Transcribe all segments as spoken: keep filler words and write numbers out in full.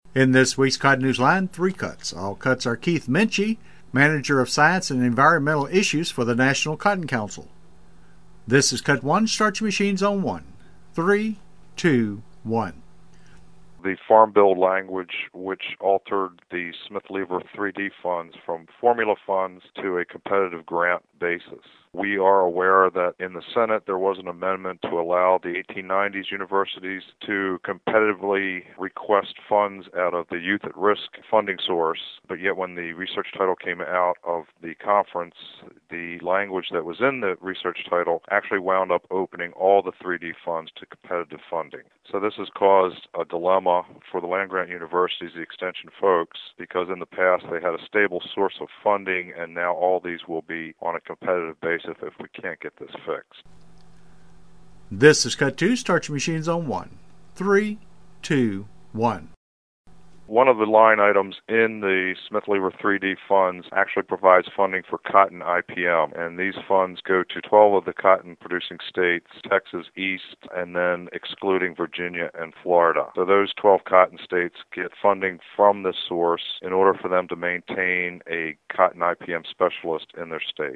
In this week's Cotton News Line, three cuts. All cuts are Keith Minchie, Manager of Science and Environmental Issues for the National Cotton Council. This is cut one. Start your machines on one. Three, two, one. The Farm Bill language, which altered the Smith-Lever three D funds from formula funds to a competitive grant basis. We are aware that in the Senate there was an amendment to allow the eighteen nineties universities to competitively request funds out of the Youth at Risk funding source, but yet when the research title came out of the conference, the language that was in the research title actually wound up opening all the three D funds to competitive funding. So this has caused a dilemma for the land-grant universities, the extension folks, because in the past they had a stable source of funding, and now all these will be on a competitive basis if we can't get this fixed. This is cut two. Start your machines on one. Three, two, one. One of the line items in the Smith-Lever three D funds actually provides funding for cotton I P M, and these funds go to twelve of the cotton-producing states, Texas East, and then excluding Virginia and Florida. So those twelve cotton states get funding from this source in order for them to maintain a cotton I P M specialist in their state.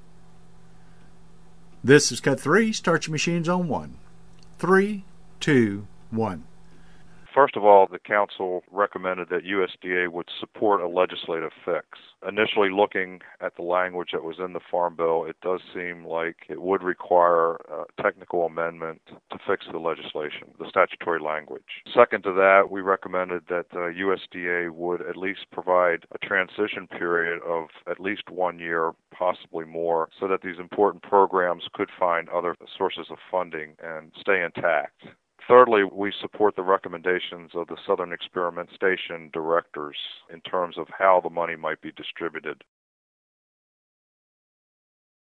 This is cut three. Start your machines on one. Three, two, one. First of all, the Council recommended that U S D A would support a legislative fix. Initially looking at the language that was in the Farm Bill, it does seem like it would require a technical amendment to fix the legislation, the statutory language. Second to that, we recommended that uh, U S D A would at least provide a transition period of at least one year, possibly more, so that these important programs could find other sources of funding and stay intact. Thirdly, we support the recommendations of the Southern Experiment Station directors in terms of how the money might be distributed.